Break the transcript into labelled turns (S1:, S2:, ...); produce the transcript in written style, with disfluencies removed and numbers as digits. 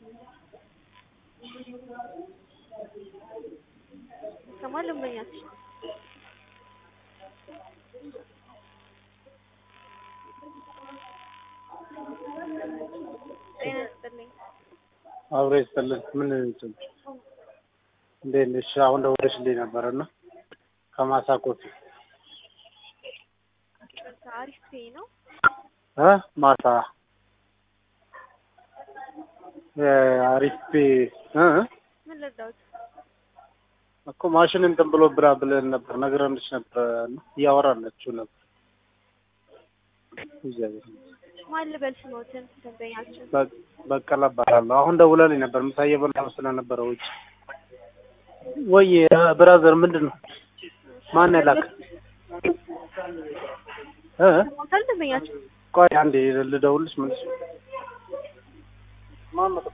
S1: ከማል ደንበኛችን ጤና ይስጥልኝ።
S2: አብሮ ይስጥልን። ምን እንትን እንዴት ነሽ? አሁን ደውለሽልኝ ነበርና ከማሳ ኮፊ
S1: አሪፍ ነው።
S2: ማሳ አሪፍ
S1: ምን ልርዳዎት?
S2: እኮ ማሽን እንትን ብለን ነበር ነግረንሽ ነበር እያወራናችሁ ነበር።
S1: ማን ልበል ስሞትን ደንበኛችን?
S2: በቀለ እባላለሁ። አሁን ደውለልኝ ነበር ምሳ እየበላሁ ስለነበረ ውጭ። ወይ ብራዘር ምንድን ነው? ማን ያላክ?
S1: ሞታል ደንበኛችን?
S2: ቆይ አንዴ ልደውልሽ። ምን ማን ነው?